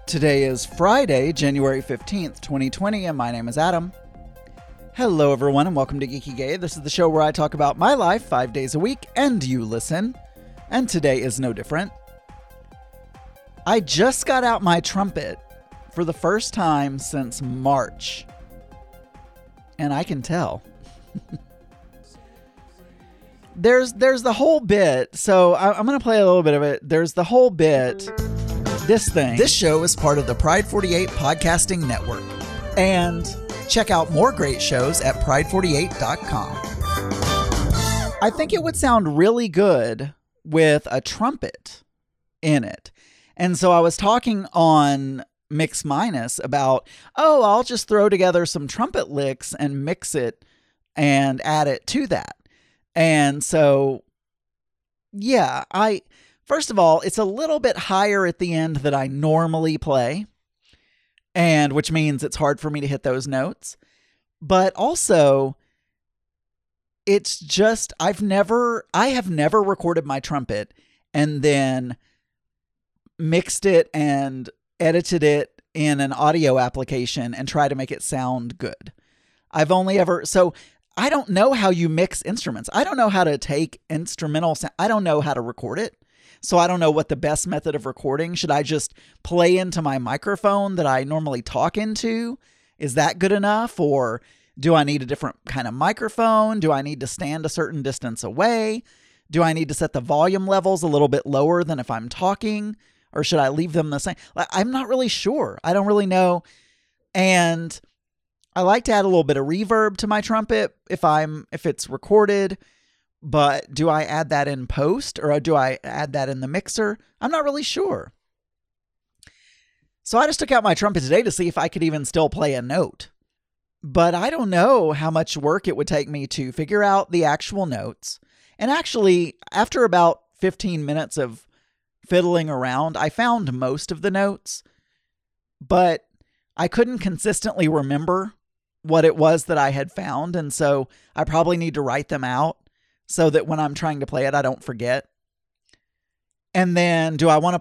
Today is Friday, January 15th, 2020, and my name is Adam. Hello, everyone, and welcome to Geeky Gay. This is the show where I talk about my life 5 days a week, and you listen. And today is no different. I just got out my trumpet for the first time since March. And I can tell. There's the whole bit, so I'm going to play a little bit of it. There's the whole bit, this thing. This show is part of the Pride 48 podcasting network. And check out more great shows at pride48.com. I think it would sound really good with a trumpet in it. And so I was talking on Mix Minus about, I'll just throw together some trumpet licks and mix it and add it to that. And so, yeah, first of all, it's a little bit higher at the end than I normally play, and which means it's hard for me to hit those notes. But also, it's just, I have never recorded my trumpet and then mixed it and edited it in an audio application and try to make it sound good. I've only ever, so I don't know how you mix instruments. I don't know how to take instrumental sound. I don't know how to record it. So I don't know what the best method of recording. Should I just play into my microphone that I normally talk into? Is that good enough? Or do I need a different kind of microphone? Do I need to stand a certain distance away? Do I need to set the volume levels a little bit lower than if I'm talking? Or should I leave them the same? I'm not really sure. I don't really know. And I like to add a little bit of reverb to my trumpet if it's recorded. But do I add that in post or do I add that in the mixer? I'm not really sure. So I just took out my trumpet today to see if I could even still play a note. But I don't know how much work it would take me to figure out the actual notes. And actually, after about 15 minutes of fiddling around, I found most of the notes, but I couldn't consistently remember what it was that I had found. And so I probably need to write them out so that when I'm trying to play it, I don't forget. And then do I want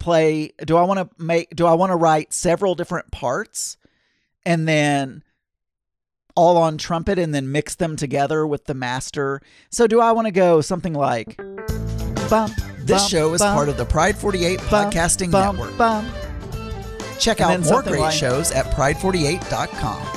to write several different parts and then all on trumpet and then mix them together with the master? So do I want to go something like bum? This show is part of the Pride 48 podcasting network. Check out more great shows at pride48.com.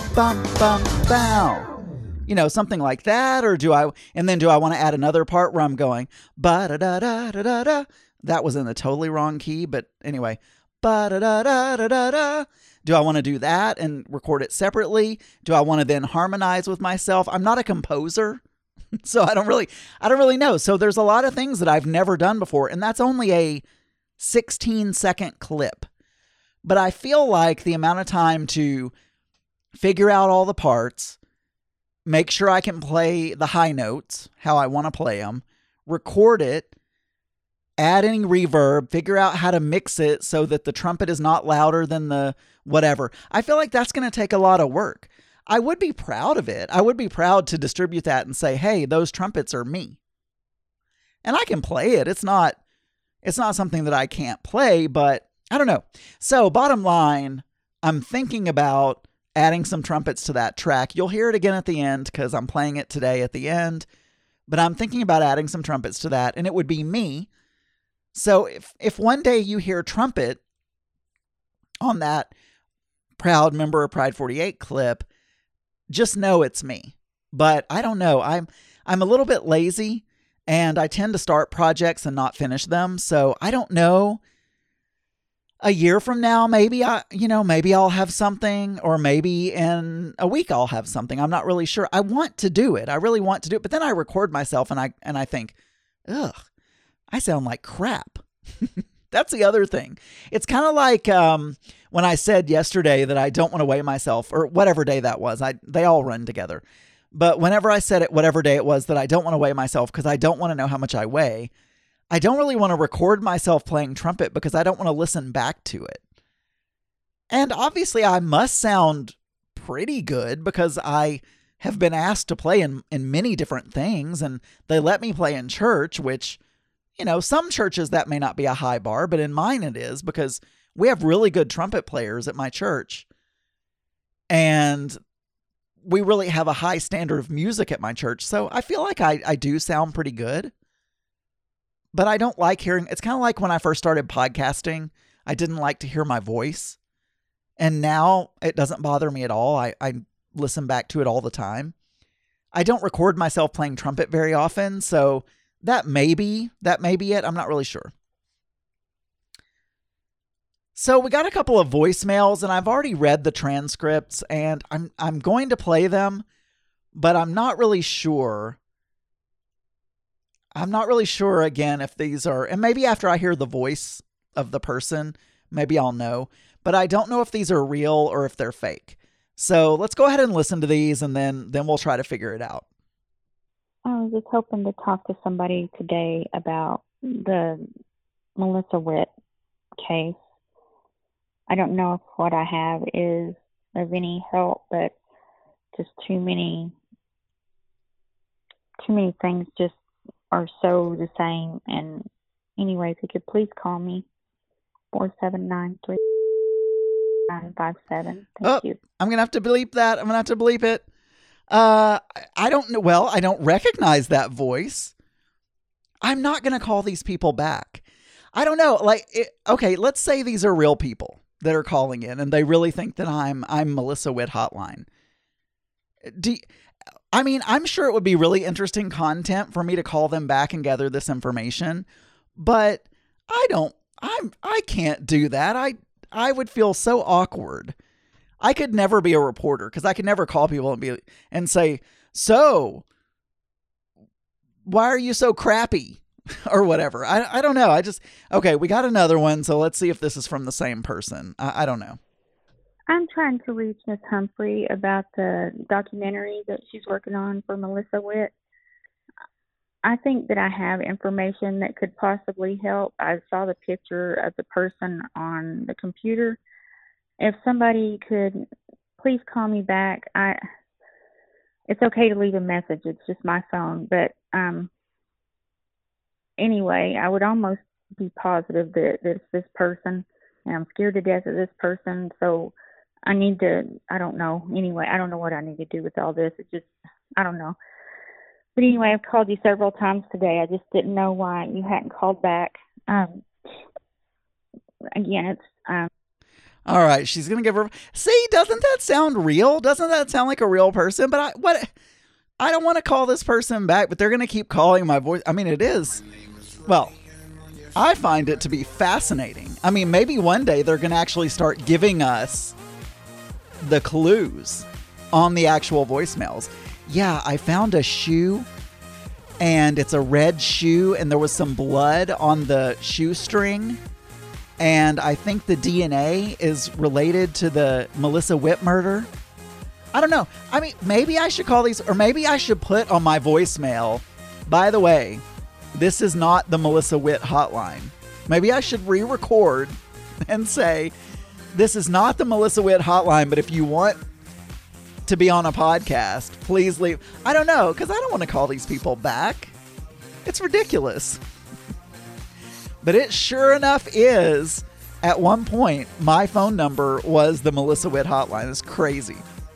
You know, something like that. Or do I want to add another part where I'm going ba-da-da-da-da-da-da? That was in the totally wrong key, but anyway, ba-da-da-da-da-da-da. Do I want to do that and record it separately? Do I want to then harmonize with myself? I'm not a composer. So I don't really know. So there's a lot of things that I've never done before, and that's only a 16-second clip. But I feel like the amount of time to figure out all the parts, make sure I can play the high notes, how I want to play them, record it, add any reverb, figure out how to mix it so that the trumpet is not louder than the whatever. I feel like that's going to take a lot of work. I would be proud of it. I would be proud to distribute that and say, hey, those trumpets are me. And I can play it. It's not something that I can't play, but I don't know. So bottom line, I'm thinking about adding some trumpets to that track. You'll hear it again at the end because I'm playing it today at the end. But I'm thinking about adding some trumpets to that, and it would be me. So if one day you hear trumpet on that proud member of Pride 48 clip, just know it's me. But I don't know. I'm a little bit lazy and I tend to start projects and not finish them. So I don't know. A year from now, maybe I'll have something, or maybe in a week I'll have something. I'm not really sure. I want to do it. I really want to do it. But then I record myself and I think, ugh, I sound like crap. That's the other thing. It's kind of like when I said yesterday that I don't want to weigh myself, or whatever day that was. They all run together. But whenever I said it, whatever day it was, that I don't want to weigh myself because I don't want to know how much I weigh, I don't really want to record myself playing trumpet because I don't want to listen back to it. And obviously I must sound pretty good because I have been asked to play in many different things, and they let me play in church, which, you know, some churches that may not be a high bar, but in mine it is, because We have really good trumpet players at my church. And we really have a high standard of music at my church. So I feel like I do sound pretty good. But I don't like hearing, it's kind of like when I first started podcasting, I didn't like to hear my voice. And now it doesn't bother me at all. I listen back to it all the time. I don't record myself playing trumpet very often, so that may be it. I'm not really sure. So we got a couple of voicemails, and I've already read the transcripts, and I'm going to play them, but I'm not really sure. I'm not really sure, again, if these are, and maybe after I hear the voice of the person, maybe I'll know, but I don't know if these are real or if they're fake. So let's go ahead and listen to these, and then we'll try to figure it out. I was just hoping to talk to somebody today about the Melissa Witt case. I don't know if what I have is of any help, but just too many things just are so the same. And anyway, if you could please call me, 479-3957. Thank you. I'm going to have to bleep that. I'm going to have to bleep it. I don't know. Well, I don't recognize that voice. I'm not going to call these people back. I don't know. Okay, let's say these are real people that are calling in and they really think that I'm Melissa Witt Hotline. I'm sure it would be really interesting content for me to call them back and gather this information, but I can't do that. I would feel so awkward. I could never be a reporter because I could never call people and say, so why are you so crappy or whatever? I don't know. Okay, we got another one. So let's see if this is from the same person. I don't know. I'm trying to reach Miss Humphrey about the documentary that she's working on for Melissa Witt. I think that I have information that could possibly help. I saw the picture of the person on the computer. If somebody could please call me back. It's okay to leave a message. It's just my phone. But anyway, I would almost be positive that it's this person, and I'm scared to death of this person. So I don't know. Anyway, I don't know what I need to do with all this. I don't know. But anyway, I've called you several times today. I just didn't know why you hadn't called back. Again, it's... All right, she's going to give her... See, doesn't that sound real? Doesn't that sound like a real person? But I don't want to call this person back, but they're going to keep calling my voice. I mean, it is... Well, I find it to be fascinating. I mean, maybe one day they're going to actually start giving us the clues on the actual voicemails. Yeah, I found a shoe, and it's a red shoe, and there was some blood on the shoestring. And I think the DNA is related to the Melissa Witt murder. I don't know. I mean, maybe I should call these, or maybe I should put on my voicemail, by the way, this is not the Melissa Witt hotline. Maybe I should re-record and say, this is not the Melissa Witt hotline, but if you want to be on a podcast, please leave. I don't know, because I don't want to call these people back. It's ridiculous. But it sure enough is, at one point, my phone number was the Melissa Witt hotline. It's crazy.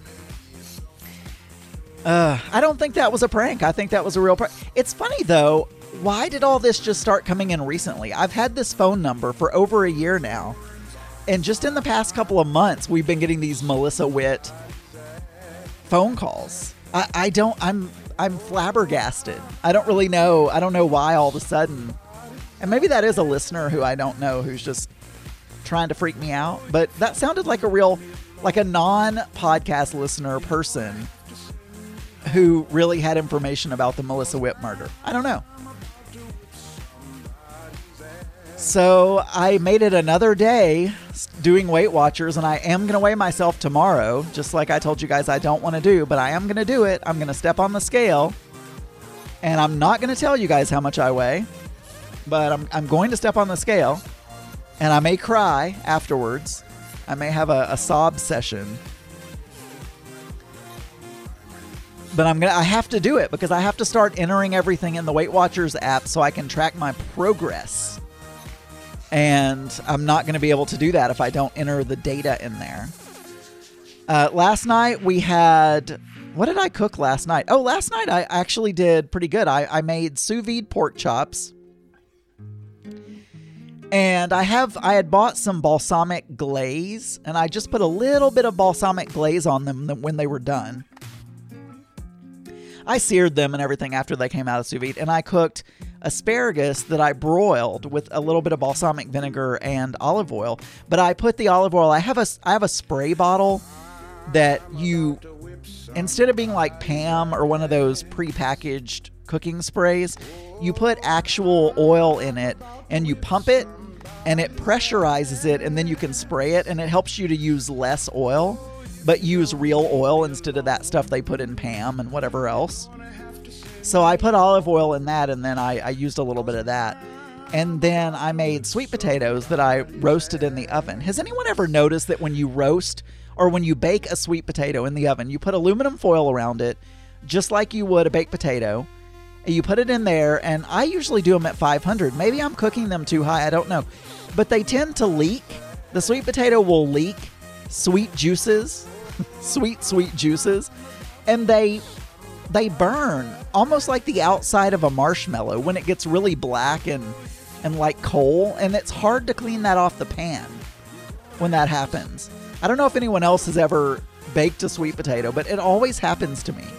I don't think that was a prank. I think that was a real prank. It's funny, though. Why did all this just start coming in recently? I've had this phone number for over a year now. And just in the past couple of months, we've been getting these Melissa Witt phone calls. I'm flabbergasted. I don't really know. I don't know why all of a sudden. And maybe that is a listener who I don't know who's just trying to freak me out. But that sounded like a non-podcast listener person who really had information about the Melissa Witt murder. I don't know. So I made it another day doing Weight Watchers, and I am going to weigh myself tomorrow, just like I told you guys I don't want to do, but I am going to do it. I'm going to step on the scale, and I'm not going to tell you guys how much I weigh. But I'm going to step on the scale, and I may cry afterwards. I may have a sob session. But I have to do it because I have to start entering everything in the Weight Watchers app so I can track my progress. And I'm not going to be able to do that if I don't enter the data in there. Last night we had... What did I cook last night? Oh, last night I actually did pretty good. I made sous vide pork chops. And I had bought some balsamic glaze, and I just put a little bit of balsamic glaze on them when they were done. I seared them and everything after they came out of sous vide, and I cooked asparagus that I broiled with a little bit of balsamic vinegar and olive oil. But I put the olive oil, I have a spray bottle that you, instead of being like Pam or one of those pre-packaged cooking sprays, you put actual oil in it and you pump it and it pressurizes it, and then you can spray it, and it helps you to use less oil, but use real oil instead of that stuff they put in Pam and whatever else. So I put olive oil in that, and then I used a little bit of that. And then I made sweet potatoes that I roasted in the oven. Has anyone ever noticed that when you roast or when you bake a sweet potato in the oven, you put aluminum foil around it, just like you would a baked potato, and you put it in there, and I usually do them at 500. Maybe I'm cooking them too high, I don't know. But they tend to leak. The sweet potato will leak sweet juices, sweet juices, and they burn almost like the outside of a marshmallow when it gets really black and like coal, and it's hard to clean that off the pan when that happens. I don't know if anyone else has ever baked a sweet potato, but it always happens to me.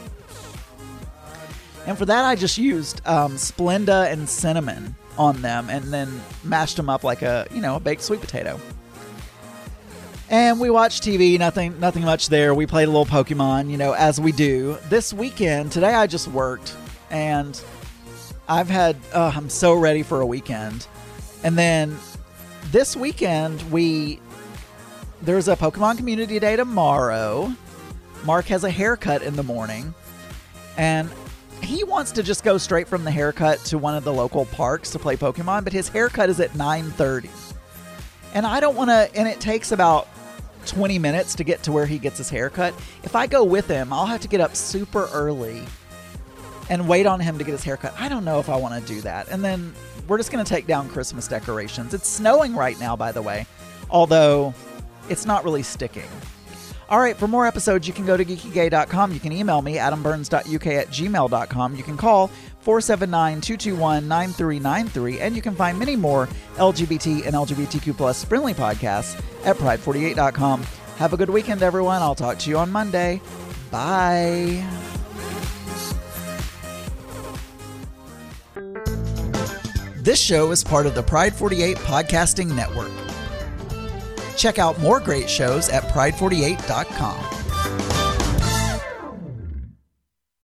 And for that, I just used Splenda and cinnamon on them, and then mashed them up like a baked sweet potato. And we watched TV, nothing much there. We played a little Pokemon, as we do. This weekend, today I just worked, and I'm so ready for a weekend. And then this weekend, there's a Pokemon Community Day tomorrow. Mark has a haircut in the morning, and he wants to just go straight from the haircut to one of the local parks to play Pokemon, but his haircut is at 9:30. And I don't want to, and it takes about 20 minutes to get to where he gets his haircut. If I go with him, I'll have to get up super early and wait on him to get his haircut. I don't know if I want to do that. And then we're just going to take down Christmas decorations. It's snowing right now, by the way, although it's not really sticking. All right, for more episodes, you can go to geekygay.com. You can email me, adamburns.uk@gmail.com. You can call 479-221-9393, and you can find many more LGBT and LGBTQ+ friendly podcasts at pride48.com. Have a good weekend, everyone. I'll talk to you on Monday. Bye. This show is part of the Pride 48 podcasting network. Check out more great shows at pride48.com.